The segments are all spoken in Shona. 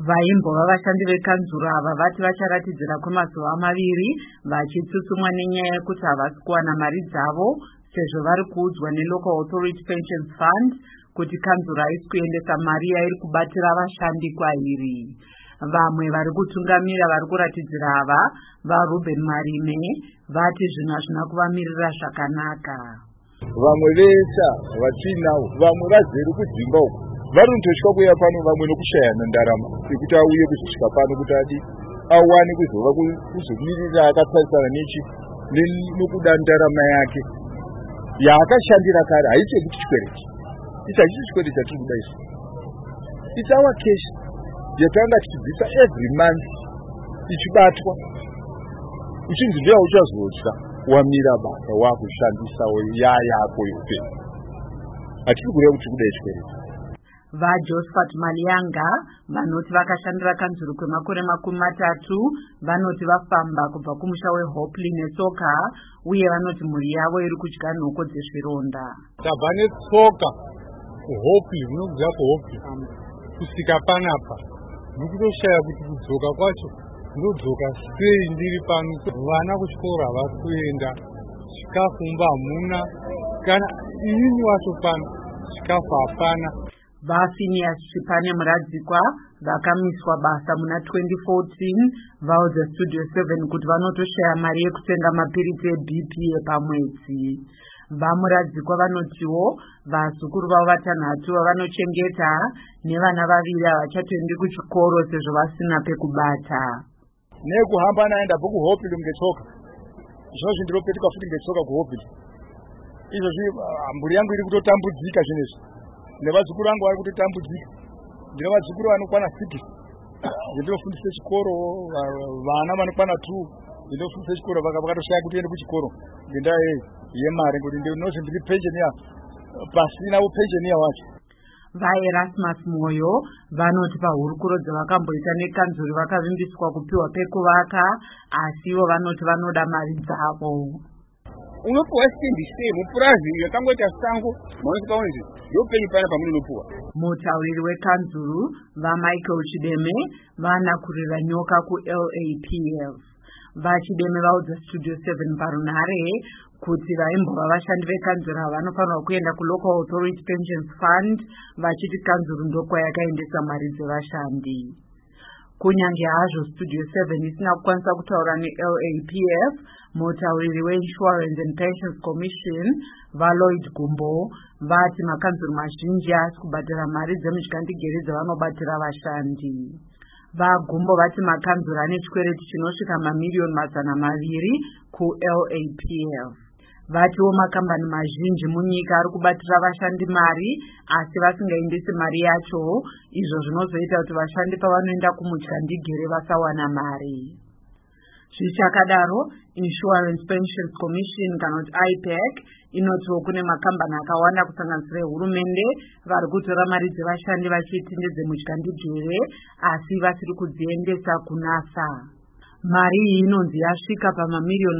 Vaimbova vashandi vekanzuru ava vati vacharatidzira kwemazuva 2 vachitsutsumwa nenyaya yekuti havasi kuwana mari dzavo sezvo vari kuudzwa neLocal Authority Pensions Fund kuti kanzuru haisi kuendesa mari yairi kubatira vashandi kwairi. Vamwe vari kutungamira vari kuratidzira ava vaRuben Marime vati zvinhu hazvina kuvamirira zvakanaka. Vamwe vese vatinavo vamwe vazere kudzimba uko vari kutosvika kuya pano vamwe nokushayana ndarama yekuti auye kuzosvika pano kuti ati awane kuzova kuzomirira akatarisana nokuda ndarama yake yaakashandira kare. Haisi yekuti chikwereti isi hachisi chikwereti chatiri kuda isu, it's our cash yatanga tichibvisa every month ichibatwa uchinzi ndiya uchazodya wamira basa wakushandisawo yayako youpenyu. Hatiri kureva kuti kuda chikwereti. VaJosephat Malianga vanoti vakashandira kanzuru kwemakore 30 vanoti vafamba kubva kumusha weHopley netsoka uye vanoti mhuri yavo iri kudya nhoko dzezvironda. Tabva netsoka kuHopley, munobva kuHopley kusvika panapa ndikutoshaya kuti kudzoka kwacho ndodzoka sei ndiri pano. Vana kuchikoro havasi kuenda, chikafu mumba hamuna, kana inini wacho pano chikafu hapana. VaPhineas Chipane Muradzikwa vakamiswa basa muna 2014 vaudza Studio 7 kuti vanotoshaya mari yekutenga mapiriti eBP epamwedzi. VaMuradzikwa vanotiwo vazukuru vavo 3 vavanochengeta nevana 2 havachatoendi kuchikoro sezvo vasina pekubata. Nekuhamba naenda kuHopley ngetsoka, zvinozvi ndiropetuka futi ngetsoka kuHopley. Izvozvi mburi yangu iri kutotambudzika zvinezvi, nevazukuru vangu vari kutotambudzika. Ndine vazukuru vanokwana 6 ndinofundisa chikoro, vana vanokwana 2 ndinofundisa chikoro, vakatoshaya kuti ende kuchikoro ngendaa yemari, kuti ndinozi ndiri pensionia pasina upensionia wacho. VaErasmus Moyo vanoti pahurukuro dzavakamboita nekanzuru vakavimbiswa kupiwa pekuvaka, asi ivo vanoti vanoda mari dzavo. Unopuwa sitendi sei mupurazi yakangoita sango manosika unezi yopenyu pana pamunopuwa. Mutauriri wekanzuru vaMichael Chideme vanakurira nyoka kuLAPF. VaChideme vaudza Studio 7 parunhare kuti vaimbova vashandi vekanzuru vanofanirwa kuenda kuLocal Authority Pensions Fund vachiti kanzuru ndokwayakaendesa mari dzevashandi. Kunyange hazvo Studio 7 isina kukwanisa kutaura neLAPF, mutauriri weInsurance and Pensions Commission vaLloyd Gumbo vati makanzuru mazhinji asi kubhadhara mari dzemudyandikere dzavanobatira vashandi. VaGumbo vati makanzuru ane chikwereti chinosvika mamiliyoni 200 kuLAPF. Vatiwo makambani mazhinji munyika ari kubatira vashandi mari asi vasingaendesi mari yacho, izvo zvinozoita kuti vashandi pavanoenda kumudyandikere vasawana mari. Zvichakadaro, Insurance Pensions Commission kana kuti IPEC inotiwo kune makambani akawanda kusanganisira hurumende vari kutora mari dzevashandi vachiti ndedzemudyandikere asi vasiri kudziendesa kunasa. Mari iyi inonzi yasvika pamamiliyoni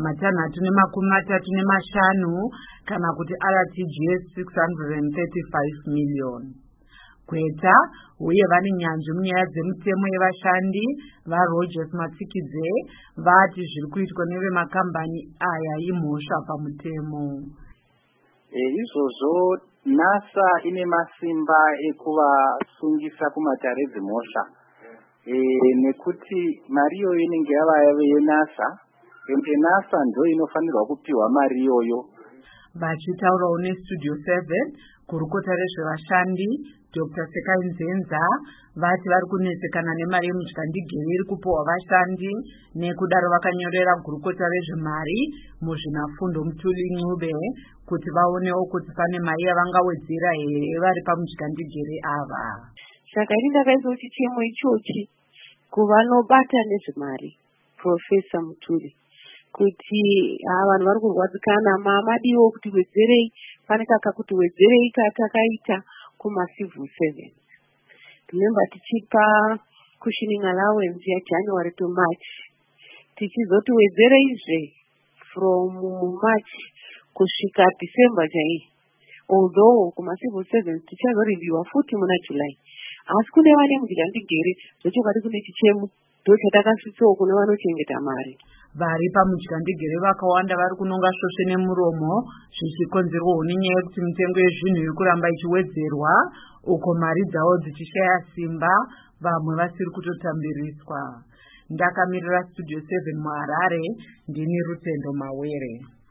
635 kana kuti RTGS 635 million. Kweta uye vane nyanzvi munyaya dzemutemo yevashandi vaRogers Matsikidze vati zviri kuitwa nevemakambani aya imhosva pamutemo. Izvozvo NASA ine masimba ekuvasungisa kumatare dzimhosva. Nekuti mari iyoyo inenge yava yeNASA, NASA ndo inofanirwa kupiwa mari iyoyo. Vachitaurawo neStudio 7 kurukota rezvevashandi Dr. Sekai Nzenza vati vari kunesekana nemari yemudyandikere iri kupiwa vashandi, nekudaro vakanyorera gurukota rezvemari muzvinafundo Mutuli Ncube kuti vaonewo kuti pane mari yavangawedzera here vari pamudyandikere ava. Saka ini ndakaisa kuti chemo ichochi kuvanobata nezvemari Profesa Mutuli kuti vanhu vari kurwadzikana madiwo kuti wedzerei, pane kuti wedzerei katakaita kumacivil servants. Remember tichipa cushioning allowance yaJanuary to March, tichizoti wedzereizve from March kusvika December chai, although kumacivil servants tichazoreviewa futi muna July. asi kune vane mudyandigere zvechokwadi kune chichemo ndochatakasvitsawo kune vanochengeta mari. Vari pamudyandigere vakawanda vari kunonga svosve nemuromo zvichikonzerwawo nenyaya yekuti mitengo yezvinhu iri kuramba ichiwedzerwa uko mari dzavo dzichishaya simba, vamwe vasiri kutotambiriswa. Ndakamirira Studio 7 muHarare, ndini Rutendo Mawere.